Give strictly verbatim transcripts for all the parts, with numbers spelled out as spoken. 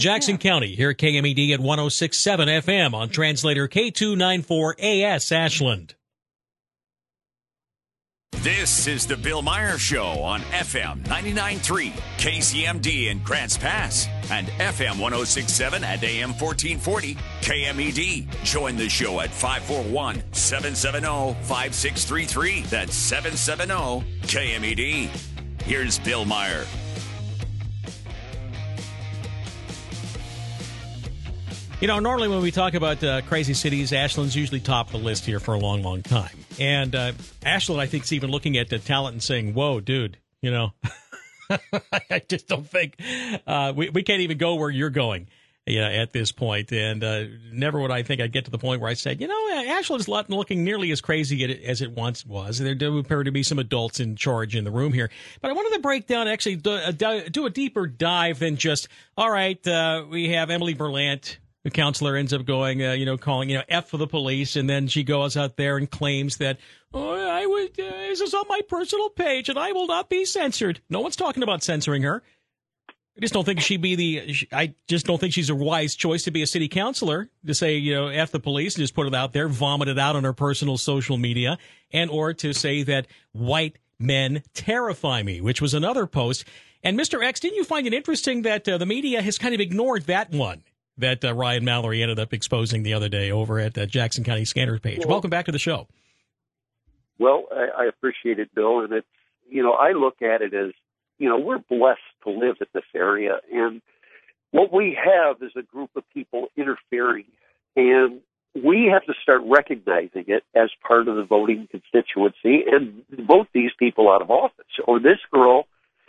Jackson yeah. County, here at K M E D at one oh six point seven F M on translator K two ninety-four A S Ashland. This is the Bill Meyer Show on F M ninety-nine point three, K C M D in Grants Pass, and F M one oh six point seven at A M fourteen forty, K M E D. Join the show at five four one, seven seven zero, five six three three. That's seven seven zero, K M E D. Here's Bill Meyer. You know, normally when we talk about uh, crazy cities, Ashland's usually top of the list here for a long, long time. And uh, Ashland, I think, is even looking at the talent and saying, whoa, dude, you know, I just don't think uh, we, we can't even go where you're going yeah, at this point. And uh, never would I think I'd get to the point where I said, you know, Ashland's not looking nearly as crazy as it once was. There do appear to be some adults in charge in the room here. But I wanted to break down, actually, do a, do a deeper dive than just, all right, uh, we have Emily Berlant. The counselor ends up going, uh, you know, calling, you know, F for the police, and then she goes out there and claims that, oh, I would, uh, this is on my personal page, and I will not be censored. No one's talking about censoring her. I just don't think she'd be the, I just don't think she's a wise choice to be a city councilor, to say, you know, F the police and just put it out there, vomit it out on her personal social media, and or to say that white men terrify me, which was another post. And Mister X, didn't you find it interesting that uh, the media has kind of ignored that one? That uh, Ryan Mallory ended up exposing the other day over at the Jackson County Scanners page. Well, welcome back to the show. Well, I, I appreciate it, Bill. And it's, you know, I look at it as, you know, we're blessed to live in this area. And what we have is a group of people interfering. And we have to start recognizing it as part of the voting constituency and vote these people out of office. Or this girl,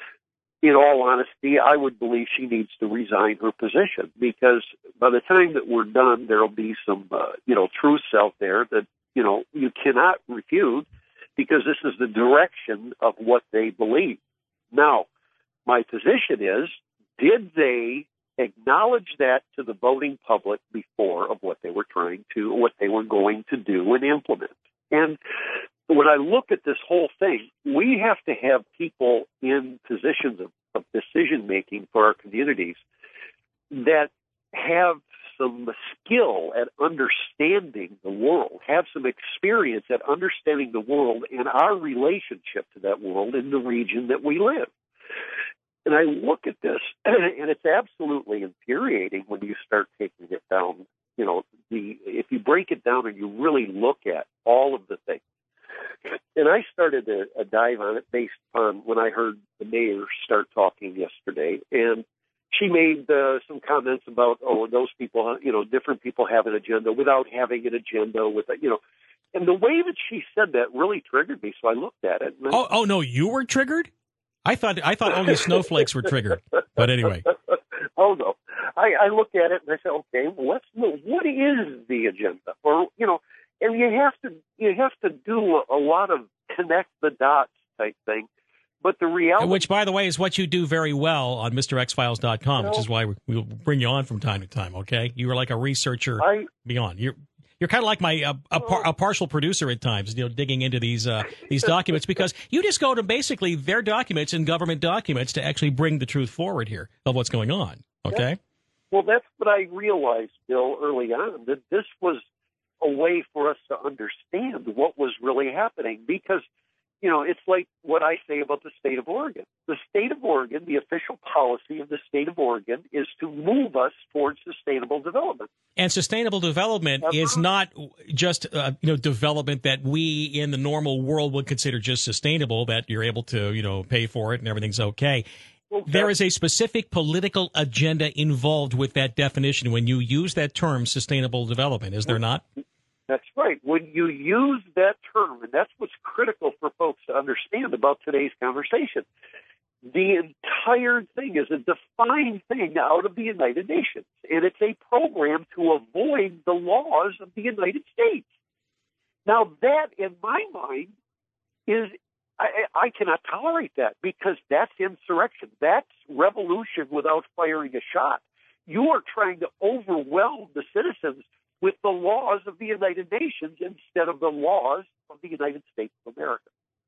in all honesty, I would believe she needs to resign her position, because by the time that we're done, there'll be some, uh, you know, truths out there that, you know, you cannot refute, because this is the direction of what they believe. Now, my position is, did they acknowledge that to the voting public before of what they were trying to, what they were going to do and implement? And when I look at this whole thing, we have to have people in positions of, of decision-making for our communities that have some skill at understanding the world, have some experience at understanding the world and our relationship to that world in the region that we live. And I look at this, and it's absolutely infuriating when you start taking it down. You know, the if you break it down and you really look at all of the things. And I started a, a dive on it based on when I heard the mayor start talking yesterday. And she made uh, some comments about, oh, those people, you know, different people have an agenda without having an agenda with, a, you know. And the way that she said that really triggered me. So I looked at it. And oh, oh, no, you were triggered? I thought I thought only snowflakes were triggered. But anyway. Oh, no. I, I looked at it and I said, okay, well, let's know, what is the agenda? Or, you know, and you have to you have to do a, a lot of connect the dots type thing. But the reality, which, by the way, is what you do very well on Mister X Files dot com, which is why we'll bring you on from time to time. Okay, you are like a researcher I, beyond. You're you're kind of like my uh, a, par, a partial producer at times, you know, digging into these uh, these documents, because you just go to basically their documents and government documents to actually bring the truth forward here of what's going on. Okay. Yeah. Well, that's what I realized, Bill, early on, that this was a way for us to understand what was really happening, because, you know, it's like what I say about the state of Oregon. The state of Oregon, the official policy of the state of Oregon is to move us towards sustainable development. And sustainable development That's is right. not just, uh, you know, development that we in the normal world would consider just sustainable, that you're able to, you know, pay for it and everything's okay. Okay. There is a specific political agenda involved with that definition when you use that term, sustainable development, is there not? That's right. When you use that term, and that's what's critical for folks to understand about today's conversation, the entire thing is a defined thing out of the United Nations, and it's a program to avoid the laws of the United States. Now, that, in my mind, is I, I cannot tolerate that, because that's insurrection. That's revolution without firing a shot. You are trying to overwhelm the citizens with the laws of the United Nations instead of the laws of the United States of America.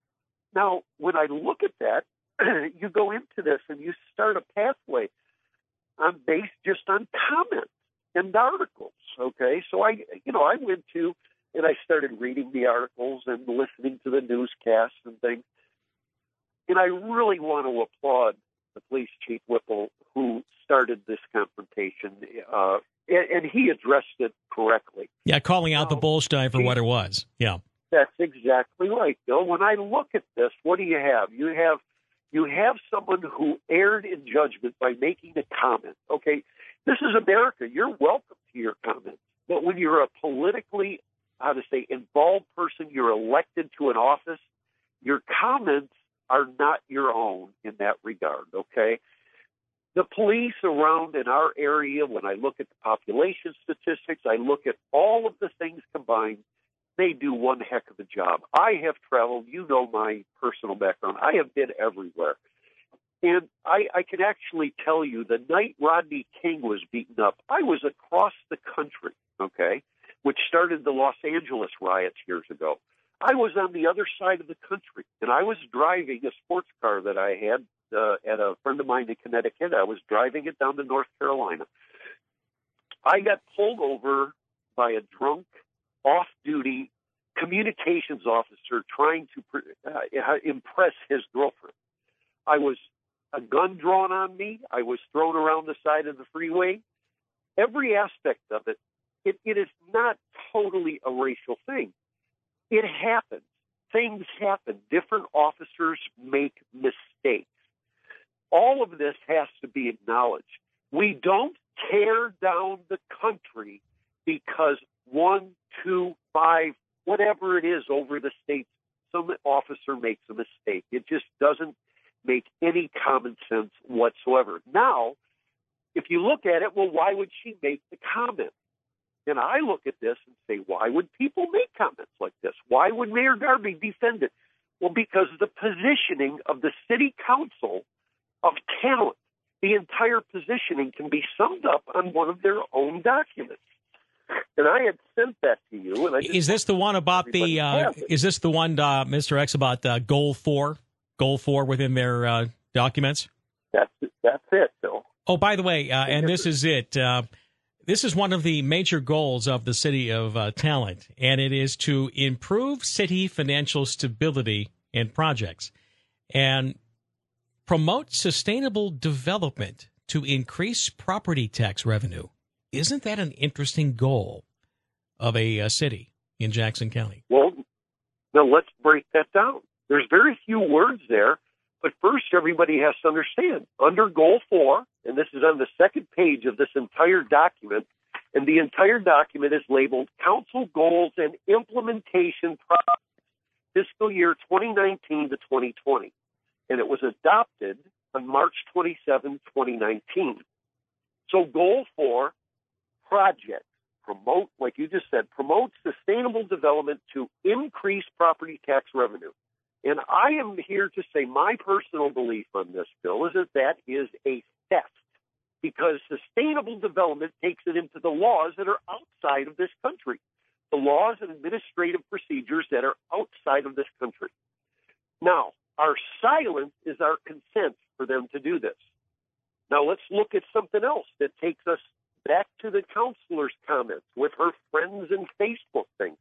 Now, when I look at that, you go into this and you start a pathway I'm based just on comments and articles. Okay, so I, you know, I went to and I started reading the articles and listening to the newscasts and things. And I really want to applaud the police chief Whipple, who started this confrontation, uh, and, and he addressed it correctly. Yeah, calling out now, the Bullstein for he, what it was. Yeah, that's exactly right, Bill. When I look at this, what do you have? You have you have someone who erred in judgment by making a comment. Okay, this is America. You're welcome to your comments. But when you're a politically, how to say, involved person, you're elected to an office, your comments are not your own in that regard, okay? The police around in our area, when I look at the population statistics, I look at all of the things combined, they do one heck of a job. I have traveled, you know my personal background, I have been everywhere. And I, I can actually tell you, the night Rodney King was beaten up, I was across the country, okay, which started the Los Angeles riots years ago. I was on the other side of the country, and I was driving a sports car that I had uh, at a friend of mine in Connecticut. I was driving it down to North Carolina. I got pulled over by a drunk, off-duty communications officer trying to uh, impress his girlfriend. I was a gun drawn on me. I was thrown around the side of the freeway. Every aspect of it, it, it is not totally a racial thing. It happens. Things happen. Different officers make mistakes. All of this has to be acknowledged. We don't tear down the country because one, two, five, whatever it is over the states, some officer makes a mistake. It just doesn't make any common sense whatsoever. Now, if you look at it, well, why would she make the comment? And I look at this and say, why would people make comments like this? Why would Mayor Darby defend it? Well, because the positioning of the city council of talent, the entire positioning can be summed up on one of their own documents. And I had sent that to you. And I is this the one about the? Uh, is this the one, uh, Mister X, about uh, goal four? Goal four within their uh, documents. That's that's it, Bill. Oh, by the way, uh, and this is it. Uh, This is one of the major goals of the City of uh, Talent, and it is to improve city financial stability and projects and promote sustainable development to increase property tax revenue. Isn't that an interesting goal of a, a city in Jackson County? Well, now let's break that down. There's very few words there. But first, everybody has to understand, under Goal four, and this is on the second page of this entire document, and the entire document is labeled Council Goals and Implementation Projects, Fiscal Year twenty nineteen to twenty twenty. And it was adopted on March twenty-seventh, twenty nineteen. So Goal four, projects, promote, like you just said, promote sustainable development to increase property tax revenue. And I am here to say my personal belief on this, Bill, is that that is a theft, because sustainable development takes it into the laws that are outside of this country, the laws and administrative procedures that are outside of this country. Now, our silence is our consent for them to do this. Now, let's look at something else that takes us back to the counselor's comments with her friends and Facebook thing.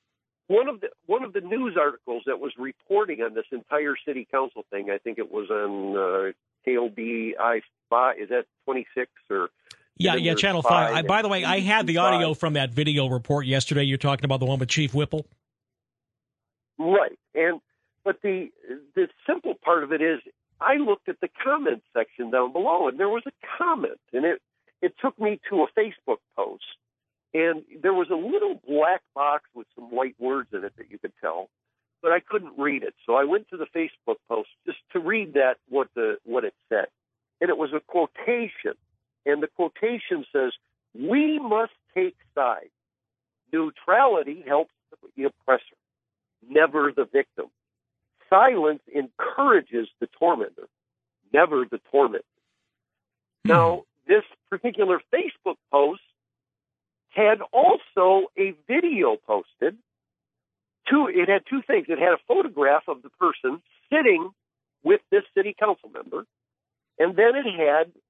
One of the one of the news articles that was reporting on this entire city council thing, I think it was on uh, K O B I five, is that twenty-six or? Yeah, yeah, Channel five. I, by the way, I had the audio from that video report yesterday. You're talking about the one with Chief Whipple? Right. And but the the simple part of it is I looked at the comment section down below, and there was a comment, and it, it took me to a Facebook post. And there was a little black box with some white words in it that you could tell, but I couldn't read it. So I went to the Facebook post just to read that, what the what it said. And it was a quotation. And the quotation says, "We must take sides. Neutrality helps the oppressor, never the victim. Silence encourages the tormentor, never the tormented." Hmm. Now, this particular Facebook post had also a video posted. Two, it had two things. It had a photograph of the person sitting with this city council member, and then it had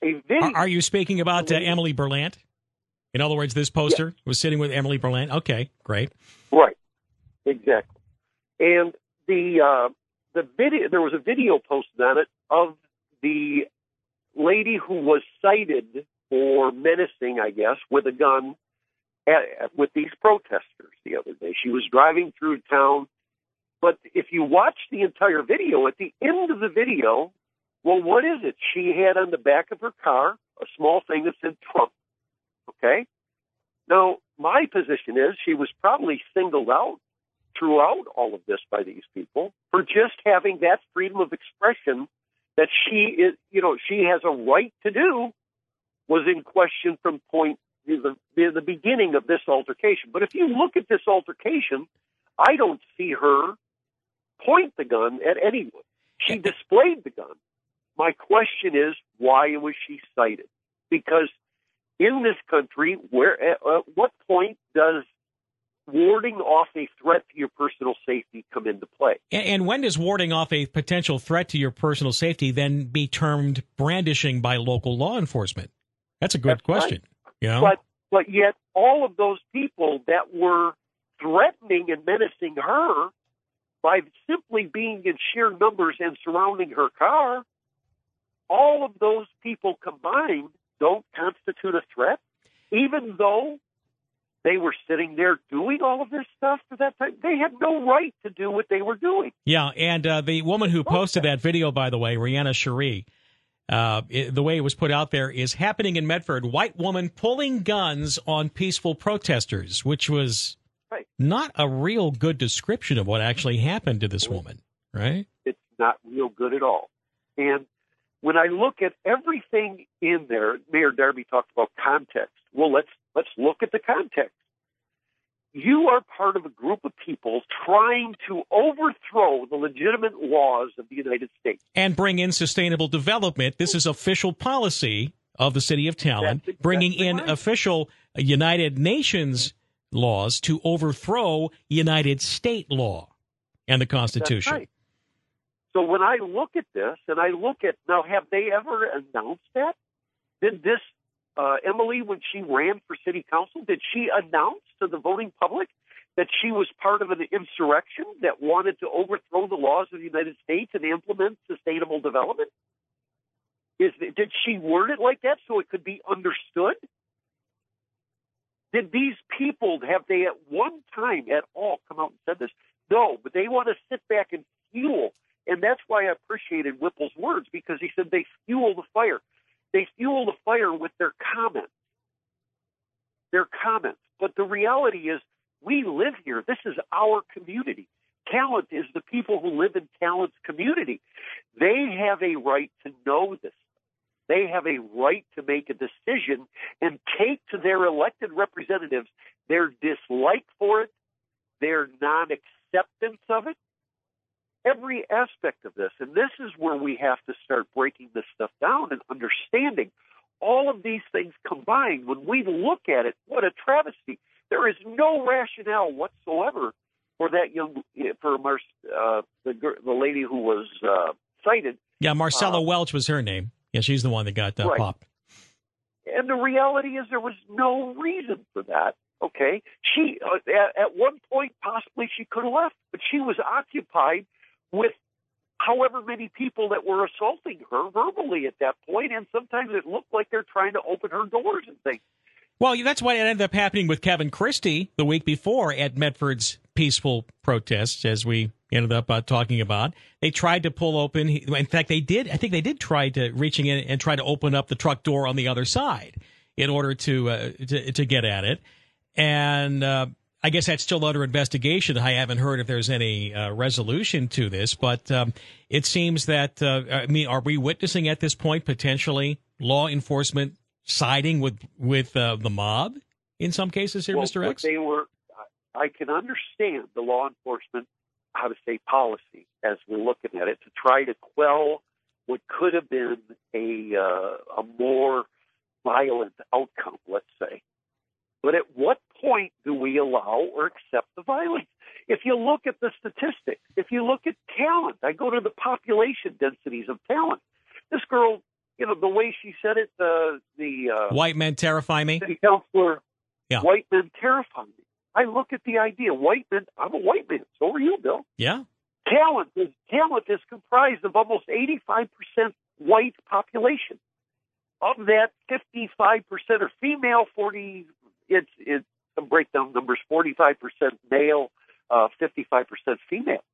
a video. Are, are you speaking about uh, Emily Berlant? In other words, this poster yes. was sitting with Emily Berlant. Okay, great. Right, exactly. And the uh, the video, there was a video posted on it of the lady who was cited for menacing, I guess, with a gun at, with these protesters the other day. She was driving through town, but if you watch the entire video, at the end of the video, well, what is it? She had on the back of her car a small thing that said Trump. Okay? Now, my position is she was probably singled out throughout all of this by these people for just having that freedom of expression that she is, you know, she has a right to do, was in question from point the, the the beginning of this altercation. But if you look at this altercation, I don't see her point the gun at anyone. She displayed the gun. My question is, why was she cited? Because in this country, where at what point does warding off a threat to your personal safety come into play? And, and when does warding off a potential threat to your personal safety then be termed brandishing by local law enforcement? That's a good That's question. Right. You know? But but yet all of those people that were threatening and menacing her by simply being in sheer numbers and surrounding her car, all of those people combined don't constitute a threat, even though they were sitting there doing all of this stuff for that time. They had no right to do what they were doing. Yeah, and uh, the woman who posted that video, by the way, Rihanna Cherie, uh, it, the way it was put out there is happening in Medford. White woman pulling guns on peaceful protesters, which was right. not a real good description of what actually happened to this woman, right? It's not real good at all. And when I look at everything in there, Mayor Darby talked about context. Well, let's let's look at the context. You are part of a group of people trying to overthrow the legitimate laws of the United States. And bring in sustainable development. This is official policy of the city of Talent, exactly bringing in right. official United Nations laws to overthrow United State law and the Constitution. That's right. So when I look at this, and I look at, now, have they ever announced that? Did this, uh, Emily, when she ran for city council, did she announce to the voting public that she was part of an insurrection that wanted to overthrow the laws of the United States and implement sustainable development? Is, did she word it like that so it could be understood? Did these people, have they at one time at all come out and said this? No, but they want to sit back and fuel. And that's why I appreciated Whipple's words, because he said they fuel the fire. They fuel the fire with their comments. Their comments. But the reality is, we live here. This is our community. Talent is the people who live in Talent's community. They have a right to know this. They have a right to make a decision and take to their elected representatives their dislike for it, their non-acceptance of it, every aspect of this. And this is where we have to start breaking this stuff down and understanding all of these things combined. When we look at it, what a travesty. There is no rationale whatsoever for that young, for Mar- uh, the, the lady who was uh, cited. Yeah, Marcella uh, Welch was her name. Yeah, she's the one that got uh, right. popped. And the reality is there was no reason for that. Okay, she uh, at, at one point possibly she could have left, but she was occupied with however many people that were assaulting her verbally at that point, and sometimes it looked like they're trying to open her doors and things. Well, that's what ended up happening with Kevin Christie the week before at Medford's peaceful protests, as we ended up uh, talking about. They tried to pull open. In fact, they did. I think they did try to reaching in and try to open up the truck door on the other side in order to uh, to, to get at it. And uh, I guess that's still under investigation. I haven't heard if there's any uh, resolution to this, but um, it seems that, uh, I mean, are we witnessing at this point potentially law enforcement siding with with uh, the mob in some cases here, well, Mister X? They were. I can understand the law enforcement, how to say, policy as we're looking at it to try to quell what could have been a uh, a more violent outcome, let's say. But at what point do we allow or accept the violence? If you look at the statistics, if you look at Talent, I go to the population densities of Talent. This girl you know, the way she said it, the the uh, white men terrify me. City councilor, yeah. White men terrify me. I look at the idea, white men. I'm a white man. So are you, Bill? Yeah. Talent is talent is comprised of almost eighty-five percent white population. Of that, fifty-five percent are female. Forty. It's it's some breakdown numbers. Forty-five percent male. Uh, fifty-five percent female.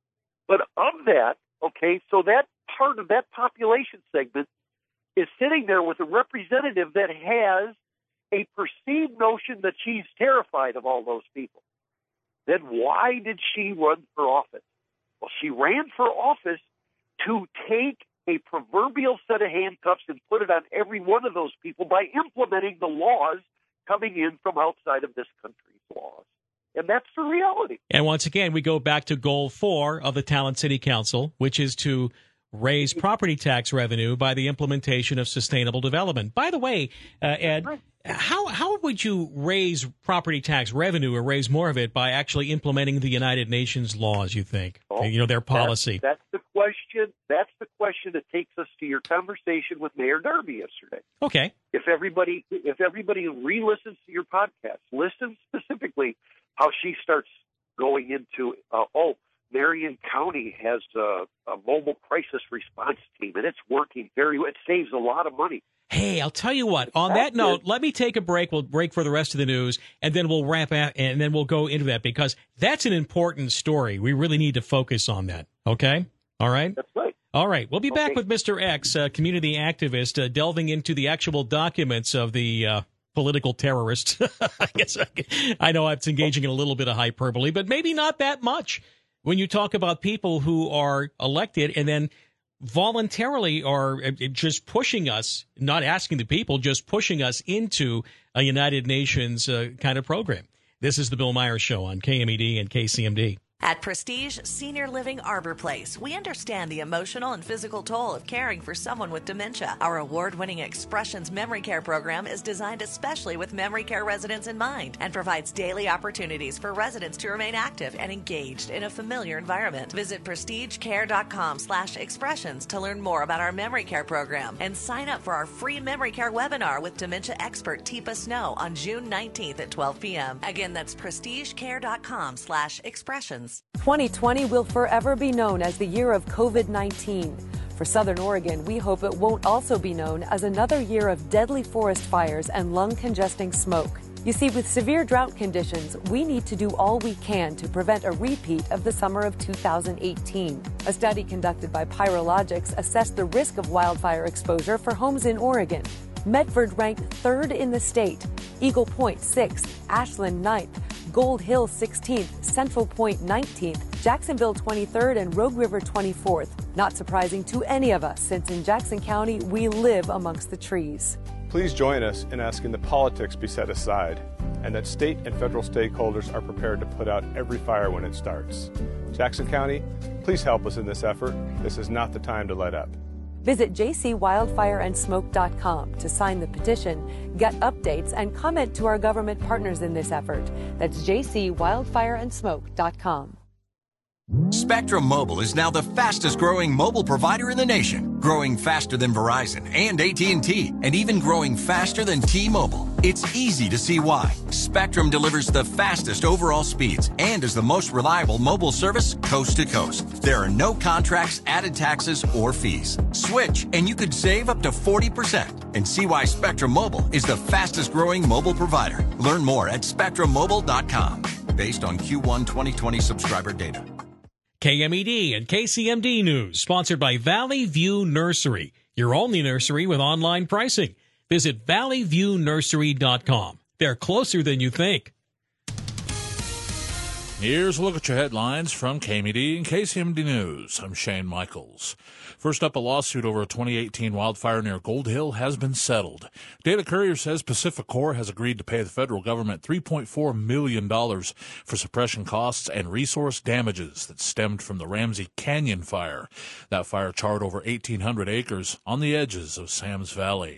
But of that, okay, so that part of that population segment is sitting there with a representative that has a perceived notion that she's terrified of all those people. Then why did she run for office? Well, she ran for office to take a proverbial set of handcuffs and put it on every one of those people by implementing the laws coming in from outside of this country's laws. And that's the reality. And once again, we go back to goal four of the Talent City Council, which is to raise property tax revenue by the implementation of sustainable development. By the way, uh, Ed, how how would you raise property tax revenue or raise more of it by actually implementing the United Nations laws, you think? Oh, you know, their policy. That's, that's the question. That's the question that takes us to your conversation with Mayor Darby yesterday. Okay. If everybody if everybody re-listens to your podcast, listen specifically how she starts going into, uh, oh, Marion County has a, a mobile crisis response team, and it's working very well. It saves a lot of money. Hey, I'll tell you what. On that note, let me take a break. We'll break for the rest of the news, and then we'll wrap up, and then we'll go into that, because that's an important story. We really need to focus on that. Okay? All right? That's right. All right. We'll be okay. back with Mister X, a community activist, uh, delving into the actual documents of the uh, political terrorist. I guess I, I know I'm engaging in a little bit of hyperbole, but maybe not that much. When you talk about people who are elected and then voluntarily are just pushing us, not asking the people, just pushing us into a United Nations uh, kind of program. This is the Bill Myers Show on K M E D and K C M D. At Prestige Senior Living Arbor Place, we understand the emotional and physical toll of caring for someone with dementia. Our award-winning Expressions Memory Care program is designed especially with memory care residents in mind and provides daily opportunities for residents to remain active and engaged in a familiar environment. Visit prestigecare.com slash expressions to learn more about our memory care program and sign up for our free memory care webinar with dementia expert Teepa Snow on June nineteenth at twelve p.m. Again, that's prestigecare.com slash expressions. twenty twenty will forever be known as the year of COVID nineteen. For Southern Oregon, we hope it won't also be known as another year of deadly forest fires and lung-congesting smoke. You see, with severe drought conditions, we need to do all we can to prevent a repeat of the summer of two thousand eighteen. A study conducted by Pyrologics assessed the risk of wildfire exposure for homes in Oregon. Medford ranked third in the state, Eagle Point sixth, Ashland ninth, Gold Hill sixteenth, Central Point nineteenth, Jacksonville twenty-third, and Rogue River twenty-fourth. Not surprising to any of us, since in Jackson County, we live amongst the trees. Please join us in asking that politics be set aside and that state and federal stakeholders are prepared to put out every fire when it starts. Jackson County, please help us in this effort. This is not the time to let up. Visit j c wildfire and smoke dot com to sign the petition, get updates, and comment to our government partners in this effort. That's j c wildfire and smoke dot com. Spectrum Mobile is now the fastest growing mobile provider in the nation, growing faster than Verizon and A T and T, and even growing faster than T-Mobile. It's easy to see why. Spectrum delivers the fastest overall speeds and is the most reliable mobile service coast to coast. There are no contracts, added taxes, or fees. Switch and you could save up to forty percent and see why Spectrum Mobile is the fastest growing mobile provider. Learn more at spectrum mobile dot com, based on Q one twenty twenty subscriber data. K M E D and K C M D News, sponsored by Valley View Nursery, your only nursery with online pricing. Visit valley view nursery dot com. They're closer than you think. Here's a look at your headlines from K M E D and K C M D News. I'm Shane Michaels. First up, a lawsuit over a twenty eighteen wildfire near Gold Hill has been settled. Data Courier says PacifiCorp has agreed to pay the federal government three point four million dollars for suppression costs and resource damages that stemmed from the Ramsey Canyon fire. That fire charred over eighteen hundred acres on the edges of Sam's Valley.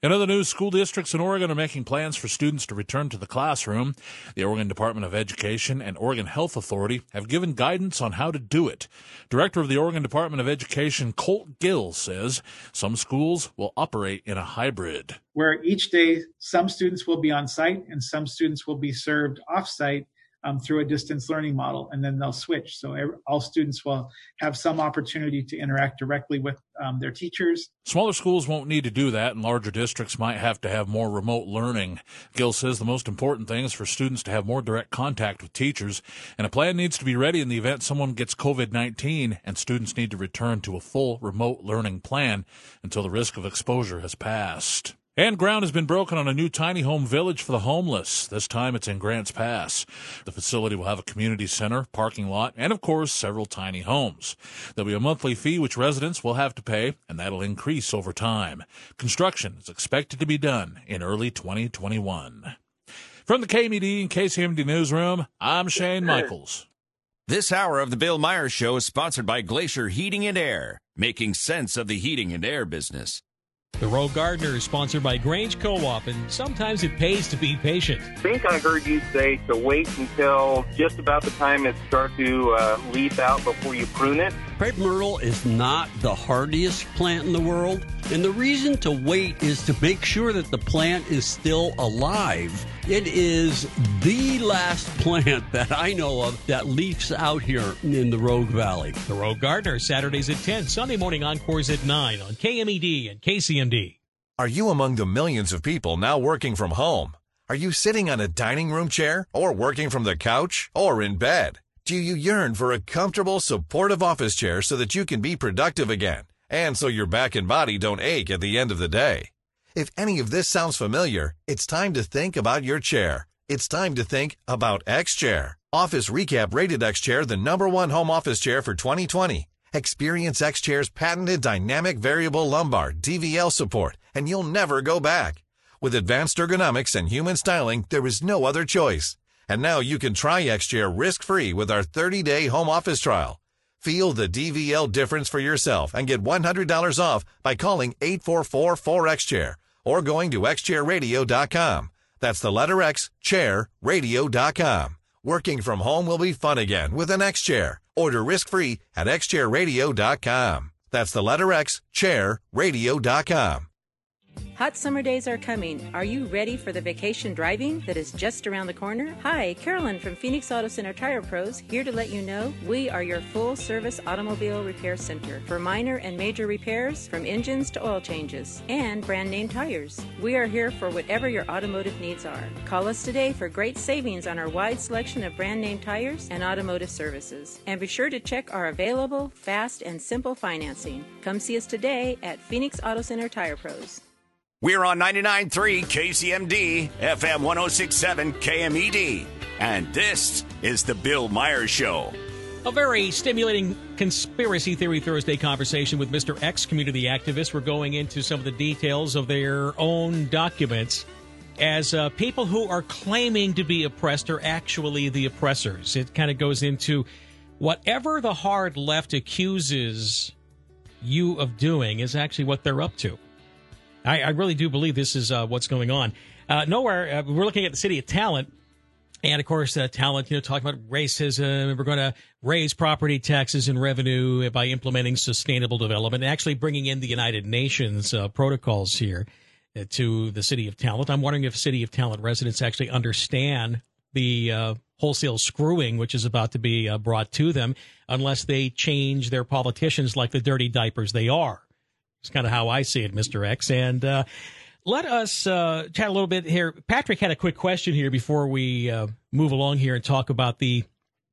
In other news, school districts in Oregon are making plans for students to return to the classroom. The Oregon Department of Education and Oregon Health Authority have given guidance on how to do it. Director of the Oregon Department of Education, Colt Gill, says some schools will operate in a hybrid, where each day some students will be on site and some students will be served off site Um, through a distance learning model, and then they'll switch. So every, all students will have some opportunity to interact directly with um, their teachers. Smaller schools won't need to do that, and larger districts might have to have more remote learning. Gill says the most important thing is for students to have more direct contact with teachers, and a plan needs to be ready in the event someone gets covid nineteen, and students need to return to a full remote learning plan until the risk of exposure has passed. And ground has been broken on a new tiny home village for the homeless. This time it's in Grants Pass. The facility will have a community center, parking lot, and, of course, several tiny homes. There'll be a monthly fee which residents will have to pay, and that'll increase over time. Construction is expected to be done in early twenty twenty-one. From the K M E D and K C M D Newsroom, I'm Shane Michaels. This hour of the Bill Myers Show is sponsored by Glacier Heating and Air, making sense of the heating and air business. The Rogue Gardener is sponsored by Grange Co-op, and sometimes it pays to be patient. I think I heard you say to wait until just about the time it starts to uh, leaf out before you prune it. Crepe myrtle is not the hardiest plant in the world, and the reason to wait is to make sure that the plant is still alive. It is the last plant that I know of that leaves out here in the Rogue Valley. The Rogue Gardener, Saturdays at ten, Sunday morning encores at nine on K M E D and K C M D. Are you among the millions of people now working from home? Are you sitting on a dining room chair or working from the couch or in bed? Do you yearn for a comfortable, supportive office chair so that you can be productive again and so your back and body don't ache at the end of the day? If any of this sounds familiar, it's time to think about your chair. It's time to think about X-Chair. Office Recap rated X-Chair the number one home office chair for twenty twenty. Experience X-Chair's patented dynamic variable lumbar D V L support, and you'll never go back. With advanced ergonomics and human styling, there is no other choice. And now you can try X-Chair risk-free with our thirty-day home office trial. Feel the D V L difference for yourself and get one hundred dollars off by calling eight four four, four X chair or going to x chair radio dot com. That's the letter X, chair radio dot com. Working from home will be fun again with an X-Chair. Order risk-free at x chair radio dot com. That's the letter X, chair radio dot com. Hot summer days are coming. Are you ready for the vacation driving that is just around the corner? Hi, Carolyn from Phoenix Auto Center Tire Pros, here to let you know we are your full-service automobile repair center for minor and major repairs, from engines to oil changes, and brand-name tires. We are here for whatever your automotive needs are. Call us today for great savings on our wide selection of brand-name tires and automotive services. And be sure to check our available, fast, and simple financing. Come see us today at Phoenix Auto Center Tire Pros. We're on ninety-nine point three K C M D, F M one oh six point seven K M E D. And this is the Bill Myers Show. A very stimulating Conspiracy Theory Thursday conversation with Mister X, community activist. We're going into some of the details of their own documents as uh, people who are claiming to be oppressed are actually the oppressors. It kind of goes into whatever the hard left accuses you of doing is actually what they're up to. I, I really do believe this is uh, what's going on. Uh, nowhere, uh, we're looking at the city of Talent. And, of course, uh, Talent, you know, talking about racism. We're going to raise property taxes and revenue by implementing sustainable development, and actually bringing in the United Nations uh, protocols here uh, to the city of Talent. I'm wondering if city of Talent residents actually understand the uh, wholesale screwing which is about to be uh, brought to them unless they change their politicians like the dirty diapers they are. It's kind of how I see it, Mister X. And uh, let us uh, chat a little bit here. Patrick had a quick question here before we uh, move along here and talk about the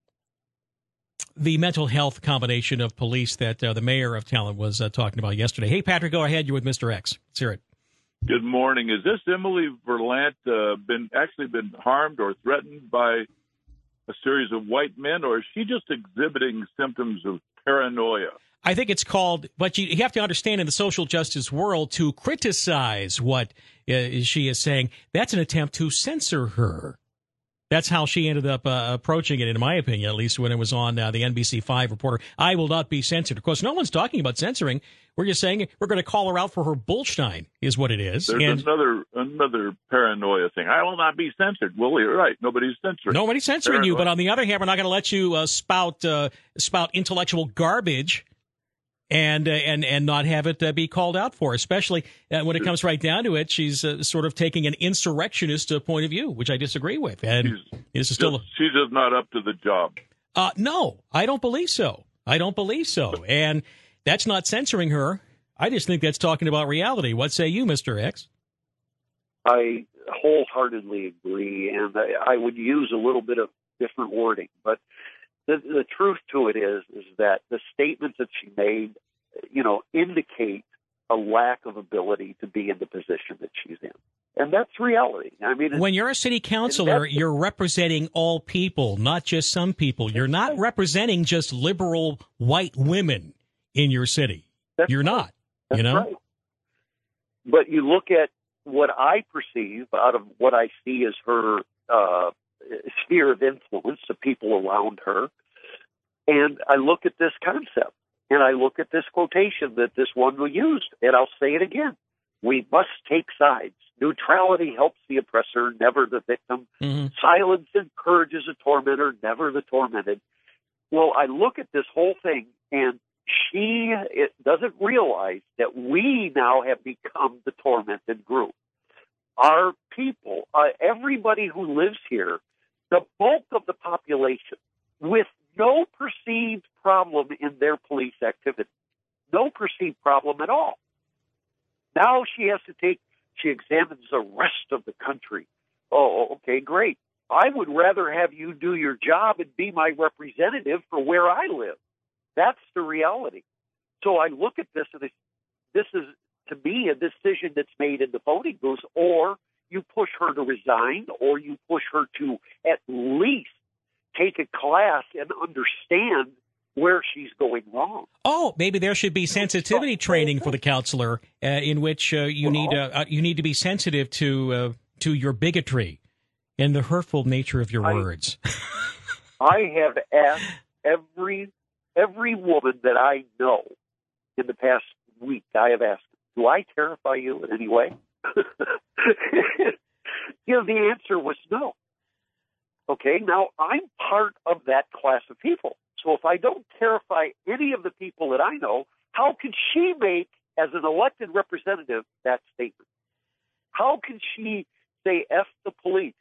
the mental health combination of police that uh, the mayor of Talent was uh, talking about yesterday. Hey, Patrick, go ahead. You're with Mister X. Let's hear it. Good morning. Is this Emily Verlant uh, been actually been harmed or threatened by a series of white men, or is she just exhibiting symptoms of paranoia? I think it's called, but you, you have to understand in the social justice world, to criticize what uh, she is saying, that's an attempt to censor her. That's how she ended up uh, approaching it, in my opinion, at least when it was on uh, the N B C five reporter. I will not be censored. Of course, no one's talking about censoring. We're just saying we're going to call her out for her bullshine, is what it is. There's and another another paranoia thing. I will not be censored. Well, you're right. Nobody's censoring. Nobody's censoring paranoia. you, but on the other hand, we're not going to let you uh, spout uh, spout intellectual garbage and uh, and and not have it uh, be called out for, especially uh, when it comes right down to it. She's uh, sort of taking an insurrectionist uh, point of view, which I disagree with. And she's this is still just, she's just not up to the job. Uh, no, I don't believe so. I don't believe so. And that's not censoring her. I just think that's talking about reality. What say you, Mister X? I wholeheartedly agree, and I, I would use a little bit of different wording. But the, the truth to it is, is that the statements that she made, you know, indicate a lack of ability to be in the position that she's in. And that's reality. I mean, when you're a city councilor, you're representing all people, not just some people. You're not representing just liberal white women in your city. That's you're right. not, that's you know? Right. But you look at what I perceive out of what I see as her uh, sphere of influence, the people around her, and I look at this concept, and I look at this quotation that this one used, and I'll say it again. We must take sides. Neutrality helps the oppressor, never the victim. Mm-hmm. Silence encourages a tormentor, never the tormented. Well, I look at this whole thing, and she it doesn't realize that we now have become the tormented group. Our people, uh, everybody who lives here, the bulk of the population, with no perceived problem in their police activity, no perceived problem at all. Now she has to take, she examines the rest of the country. Oh, okay, great. I would rather have you do your job and be my representative for where I live. That's the reality. So I look at this, and this, this is, to me, a decision that's made in the voting booth, or you push her to resign, or you push her to at least take a class and understand where she's going wrong. Oh, maybe there should be sensitivity training for the counselor, uh, in which uh, you need uh, uh, you need to be sensitive to uh, to your bigotry and the hurtful nature of your I, words. I have asked every every woman that I know in the past week. I have asked, "Do I terrify you in any way?" You know, the answer was no. Okay, now I'm part of that class of people. So if I don't terrify any of the people that I know, how can she make, as an elected representative, that statement? How can she say F the police?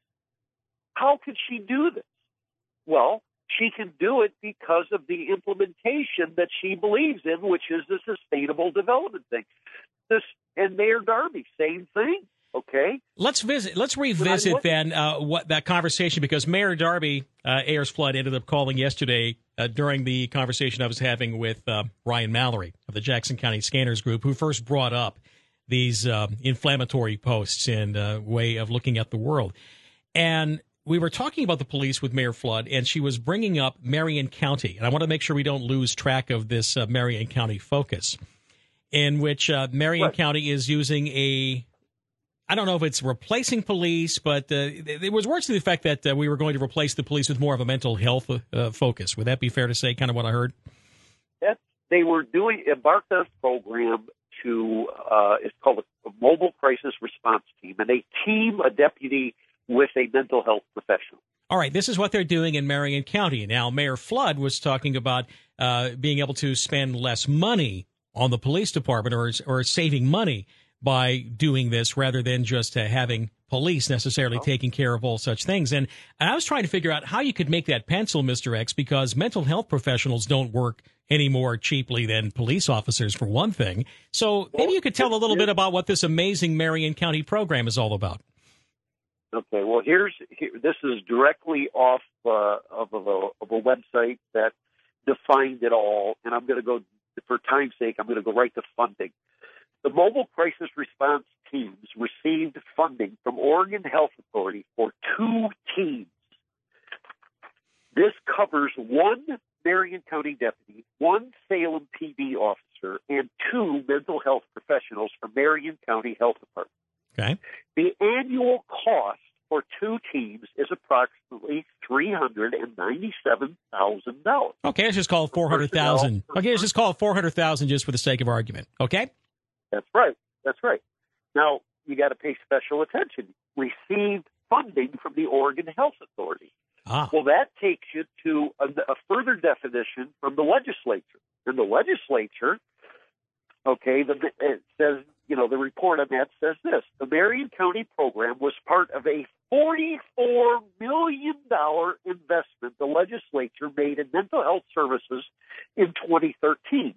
How can she do this? Well, she can do it because of the implementation that she believes in, which is the sustainable development thing. This and Mayor Darby, same thing. Okay. Let's visit. Let's revisit then uh, what that conversation, because Mayor Darby uh, Ayers Flood ended up calling yesterday uh, during the conversation I was having with uh, Ryan Mallory of the Jackson County Scanners Group, who first brought up these uh, inflammatory posts and uh, way of looking at the world. And we were talking about the police with Mayor Flood, and she was bringing up Marion County. And I want to make sure we don't lose track of this uh, Marion County focus, in which uh, Marion right. County is using a, I don't know if it's replacing police, but uh, there was words to the effect that uh, we were going to replace the police with more of a mental health uh, focus. Would that be fair to say, kind of what I heard? That they were doing, embarked on a program to, uh, it's called a mobile crisis response team, and they team a deputy with a mental health professional. All right, this is what they're doing in Marion County. Now, Mayor Flood was talking about uh, being able to spend less money on the police department, or or saving money by doing this, rather than just uh, having police necessarily oh. taking care of all such things. And, and I was trying to figure out how you could make that pencil, Mister X, because mental health professionals don't work any more cheaply than police officers, for one thing. So maybe you could tell a little bit about what this amazing Marion County program is all about. Okay, well, here's here, this is directly off uh, of, of, a, of a website that defined it all, and I'm going to go, for time's sake, I'm going to go right to funding. The mobile crisis response teams received funding from Oregon Health Authority for two teams. This covers one Marion County deputy, one Salem P D officer, and two mental health professionals for Marion County Health Department. Okay. The annual cost for two teams is approximately three hundred ninety-seven thousand dollars. Okay, let's just call it four hundred thousand dollars. Okay, let's just call it four hundred thousand dollars just for the sake of argument. Okay? That's right. That's right. Now, you got to pay special attention. Received funding from the Oregon Health Authority. Ah. Well, that takes you to a, a further definition from the legislature. And the legislature, okay, the, it says, you know, the report on that says this. The Marion County program was part of a forty-four million dollars investment the legislature made in mental health services in twenty thirteen,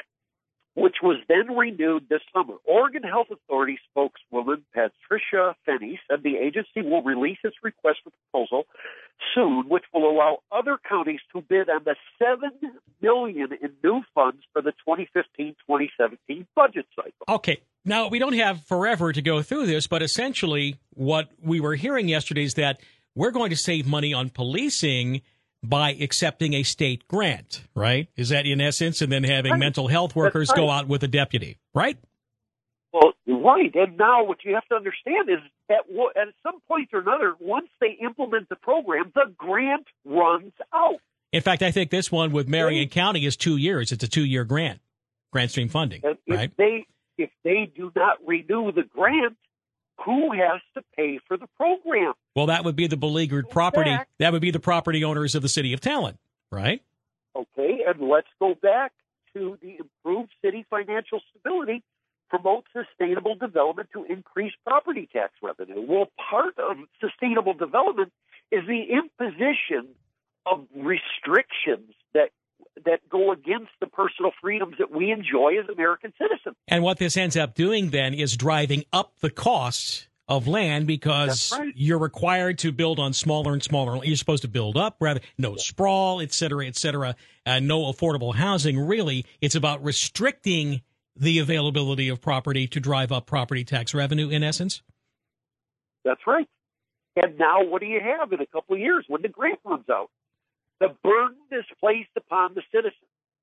which was then renewed this summer. Oregon Health Authority spokeswoman Patricia Fenney said the agency will release its request for proposal soon, which will allow other counties to bid on the seven million dollars in new funds for the twenty fifteen twenty seventeen budget cycle. Okay. Now, we don't have forever to go through this, but essentially what we were hearing yesterday is that we're going to save money on policing by accepting a state grant, right? Is that in essence? And then having right. mental health workers right. go out with a deputy, right? Well, right. And now what you have to understand is that at some point or another, once they implement the program, the grant runs out. In fact, I think this one with Marion right. County is two years. It's a two-year grant, grant stream funding, and right? If they, if they do not renew the grant, who has to pay for the program? Well, that would be the beleaguered property. That would be the property owners of the city of Talent, right? Okay, and let's go back to the improved city financial stability, promote sustainable development to increase property tax revenue. Well, part of sustainable development is the imposition of restrictions that that go against the personal freedoms that we enjoy as American citizens. And what this ends up doing then is driving up the costs of land because right. you're required to build on smaller and smaller. You're supposed to build up, rather no sprawl, et cetera, et cetera, uh, no affordable housing. Really, it's about restricting the availability of property to drive up property tax revenue, in essence? That's right. And now what do you have in a couple of years when the grant runs out? The burden is placed upon the citizens.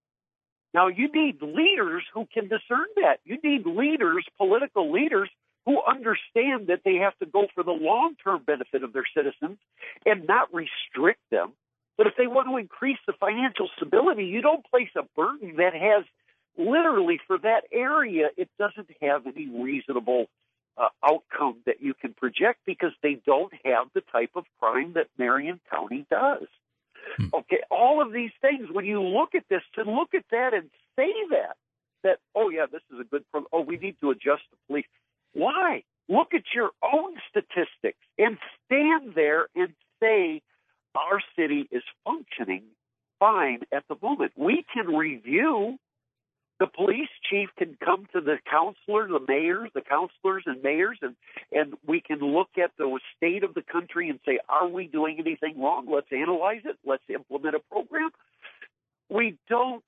Now, you need leaders who can discern that. You need leaders, political leaders, who understand that they have to go for the long-term benefit of their citizens and not restrict them. But if they want to increase the financial stability, you don't place a burden that has literally for that area, it doesn't have any reasonable uh, outcome that you can project because they don't have the type of crime that Marion County does. Hmm. Okay, all of these things, when you look at this, to look at that and say that, that, oh, yeah, this is a good program. Oh, we need to adjust the police. Why? Look at your own statistics and stand there and say our city is functioning fine at the moment. We can review. The police chief can come to the counselor, the mayors, the counselors and mayors, and, and we can look at the state of the country and say, are we doing anything wrong? Let's analyze it. Let's implement a program. We don't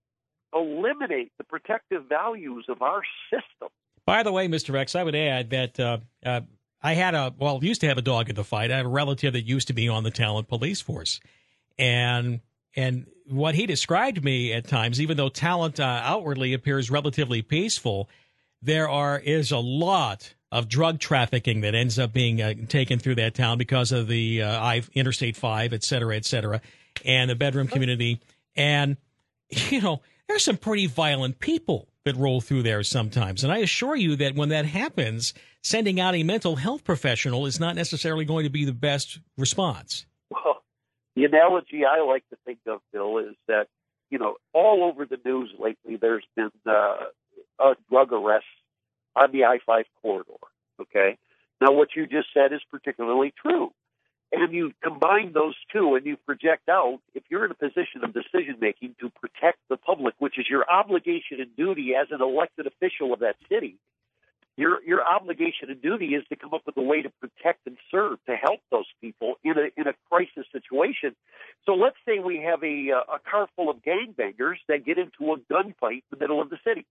eliminate the protective values of our system. By the way, Mister X, I would add that uh, uh, I had a, well, used to have a dog in the fight. I have a relative that used to be on the Talent police force. And And what he described to me at times, even though Talent uh, outwardly appears relatively peaceful, there are is a lot of drug trafficking that ends up being uh, taken through that town because of the uh, I Interstate five, et cetera, et cetera, and the bedroom community. And, you know, there's some pretty violent people that roll through there sometimes. And I assure you that when that happens, sending out a mental health professional is not necessarily going to be the best response. Well, the analogy I like to think of, Bill, is that, you know, all over the news lately, there's been uh, a drug arrest on the I five corridor, okay? Now, what you just said is particularly true. And you combine those two and you project out, if you're in a position of decision-making to protect the public, which is your obligation and duty as an elected official of that city, Your your obligation and duty is to come up with a way to protect and serve, to help those people in a in a crisis situation. So let's say we have a a car full of gangbangers that get into a gunfight in the middle of the city.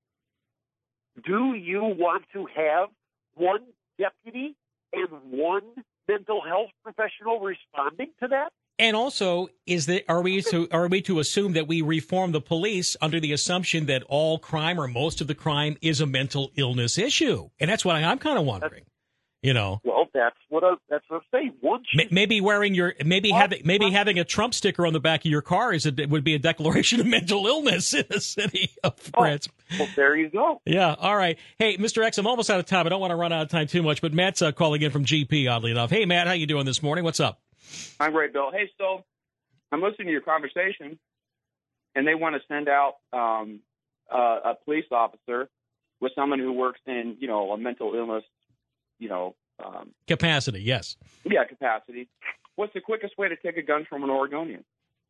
Do you want to have one deputy and one mental health professional responding to that? And also, is that are we to are we to assume that we reform the police under the assumption that all crime or most of the crime is a mental illness issue? And that's what I, I'm kind of wondering. That's, you know. Well, that's what I, that's what I'm saying. Maybe wearing your maybe What? having maybe having a Trump sticker on the back of your car is a, would be a declaration of mental illness in the city of France. Oh, well, there you go. Yeah. All right. Hey, Mister X, I'm almost out of time. I don't want to run out of time too much, but Matt's uh, calling in from G P. Oddly enough. Hey, Matt, how you doing this morning? What's up? I'm great, Bill. Hey, so I'm listening to your conversation, and they want to send out um, uh, a police officer with someone who works in, you know, a mental illness, you know, um, capacity. Yes. Yeah, capacity. What's the quickest way to take a gun from an Oregonian?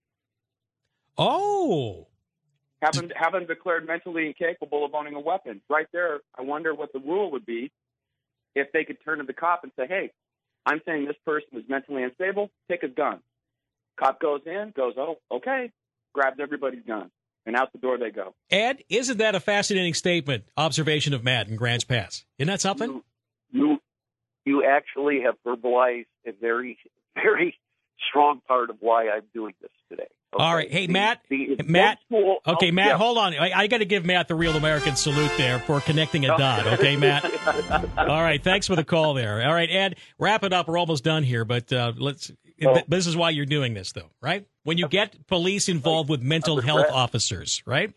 Oh. Have them, have them declared mentally incapable of owning a weapon. Right there, I wonder what the rule would be if they could turn to the cop and say, hey, I'm saying this person is mentally unstable, take his gun. Cop goes in, goes, oh, okay, grabs everybody's gun, and out the door they go. Ed, isn't that a fascinating statement, observation of Matt in Grants Pass? Isn't that something? You, you, you actually have verbalized a very, very strong part of why I'm doing this today. Okay? All right. Hey, the, Matt. the Matt. eventual, Okay, oh, Matt, yeah. hold on. I, I got to give Matt the real American salute there for connecting a dot. Okay, Matt? All right. Thanks for the call there. All right, Ed, wrap it up. We're almost done here, but uh, let's. Oh. This is why you're doing this, though, right? When you get police involved with mental health officers, right?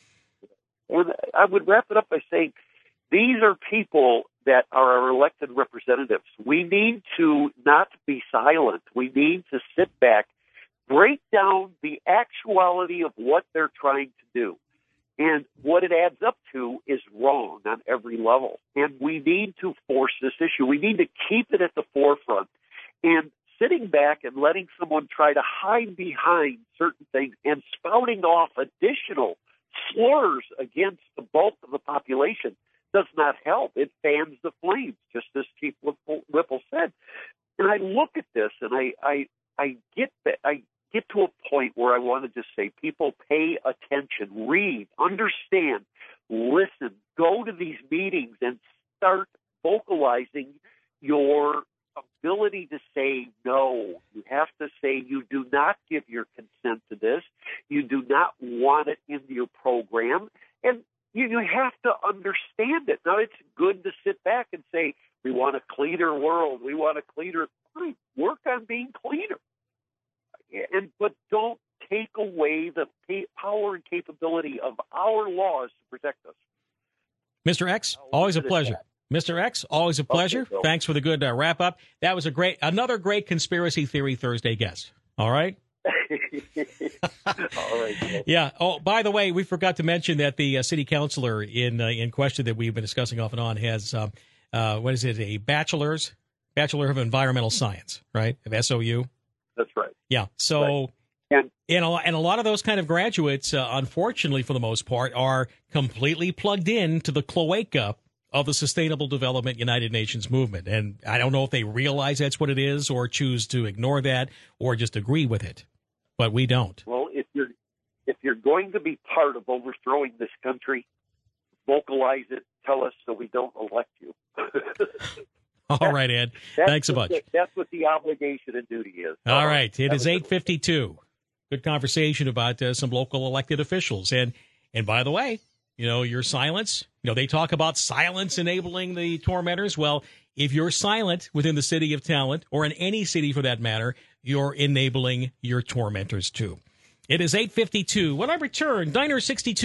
Well, I would wrap it up by saying these are people that are our elected representatives. We need to not be silent. We need to sit back, break down the actuality of what they're trying to do. And what it adds up to is wrong on every level. And we need to force this issue. We need to keep it at the forefront. And sitting back and letting someone try to hide behind certain things and spouting off additional slurs against the bulk of the population does not help. It fans the flames, just as Chief Whipple said. And I look at this and I, I, I get that I get to a point where I want to just say, people, pay attention, read, understand, listen, go to these meetings and start vocalizing your ability to say no. You have to say you do not give your consent to this. You do not want it in your program. And you, you have to understand it. Now, it's good to sit back and say, we want a cleaner world. We want a cleaner. Work on being cleaner. And but don't take away the power and capability of our laws to protect us. Mister X, always a pleasure. Mister X, always a pleasure. Okay, Thanks for the good uh, wrap up. That was a great, another great conspiracy theory Thursday guest. All right. All right. Bill. Yeah. Oh, by the way, we forgot to mention that the uh, city councilor in uh, in question that we've been discussing off and on has uh, uh, what is it? A bachelor's bachelor of environmental science, right? Of S O U. That's right. Yeah. So. Right. And, and, a, and a lot of those kind of graduates, uh, unfortunately, for the most part, are completely plugged in to the cloaca of the Sustainable Development United Nations movement. And I don't know if they realize that's what it is or choose to ignore that or just agree with it. But we don't. Well, if you're if you're going to be part of overthrowing this country, vocalize it, tell us so we don't elect you. All right, Ed. That's Thanks a bunch. The, that's what the obligation and duty is. All uh, right. It is eight fifty-two. Good conversation about uh, some local elected officials. And and by the way, you know, your silence, you know, they talk about silence enabling the tormentors. Well, if you're silent within the city of Talent, or in any city for that matter, you're enabling your tormentors too. It is eight fifty-two. When I return, Diner sixty-two.